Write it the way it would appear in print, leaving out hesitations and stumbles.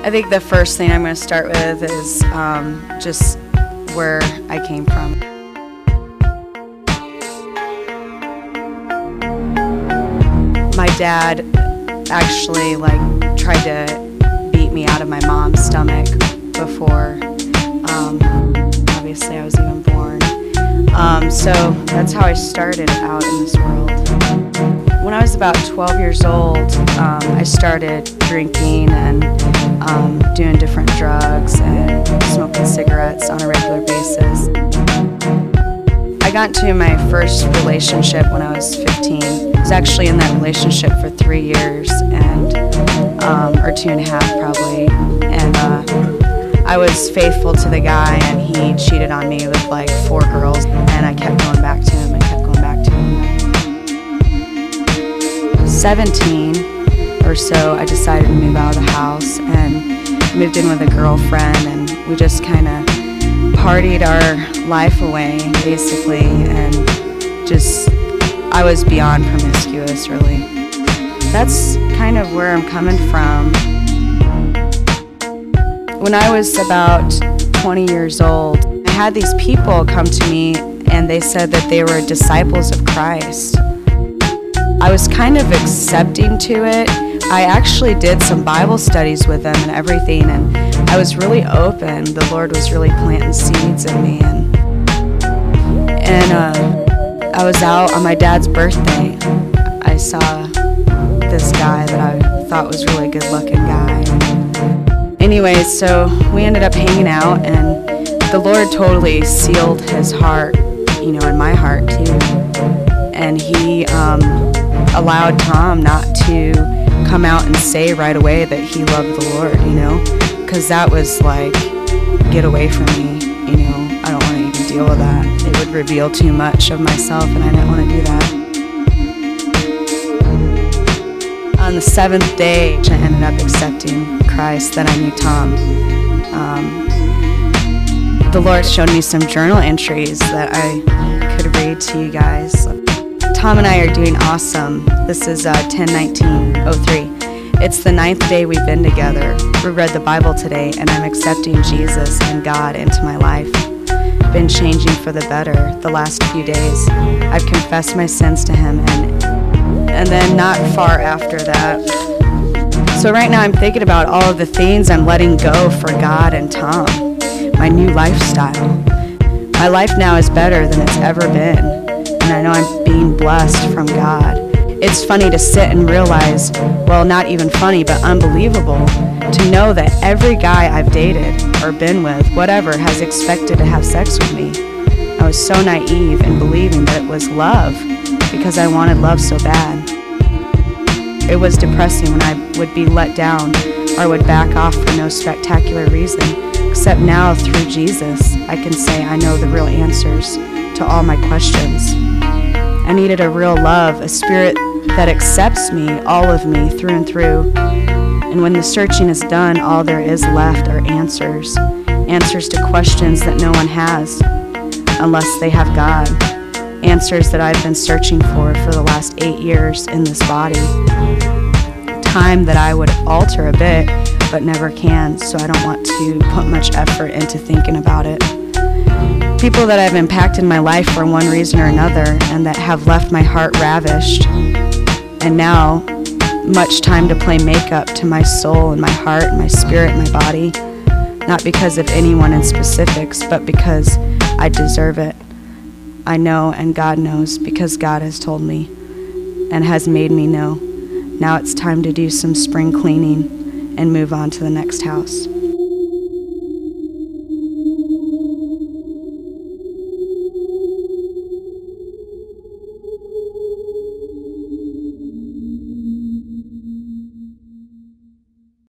I think the first thing I'm going to start with is just where I came from. My dad actually tried to beat me out of my mom's stomach before obviously I was even born. So that's how I started out in this world. When I was about 12 years old, I started drinking and doing different drugs and smoking cigarettes on a regular basis. I got into my first relationship when I was 15. I was actually in that relationship for 3 years, and or 2.5 probably. And I was faithful to the guy, and he cheated on me with like 4 girls, and I kept going back to him and kept going back to him. 17 or so, I decided to move out of the house and moved in with a girlfriend, and we just kind of partied our life away, basically, and just, I was beyond promiscuous, really. That's kind of where I'm coming from. When I was about 20 years old, I had these people come to me and they said that they were disciples of Christ. I was kind of accepting to it. I actually did some Bible studies with them and everything, and I was really open. The Lord was really planting seeds in me, and I was out on my dad's birthday. I saw this guy that I thought was a really good-looking guy. Anyways, so we ended up hanging out, and the Lord totally sealed his heart, you know, and my heart too. And he allowed Tom not to come out and say right away that he loved the Lord, you know, because that was like, get away from me, you know, I don't want to even deal with that. It would reveal too much of myself, and I didn't want to do that. On the 7th day, I ended up accepting Christ, then I knew Tom. The Lord showed me some journal entries that I could read to you guys. Tom and I are doing awesome. This is 10/19/03. It's the 9th day we've been together. We read the Bible today, and I'm accepting Jesus and God into my life. Been changing for the better the last few days. I've confessed my sins to him, and then not far after that. So right now I'm thinking about all of the things I'm letting go for God and Tom. My new lifestyle. My life now is better than it's ever been, and I know I'm being blessed from God. It's funny to sit and realize, well, not even funny, but unbelievable, to know that every guy I've dated or been with, whatever, has expected to have sex with me. I was so naive in believing that it was love, because I wanted love so bad. It was depressing when I would be let down or would back off for no spectacular reason, except now through Jesus, I can say I know the real answers to all my questions. I needed a real love, a spirit that accepts me, all of me, through and through. And when the searching is done, all there is left are answers. Answers to questions that no one has, unless they have God. Answers that I've been searching for the last 8 years in this body. Time that I would alter a bit, but never can, so I don't want to put much effort into thinking about it. People that have impacted my life for one reason or another, and that have left my heart ravished. And now, much time to play makeup to my soul and my heart and my spirit and my body. Not because of anyone in specifics, but because I deserve it. I know, and God knows, because God has told me and has made me know. Now it's time to do some spring cleaning and move on to the next house.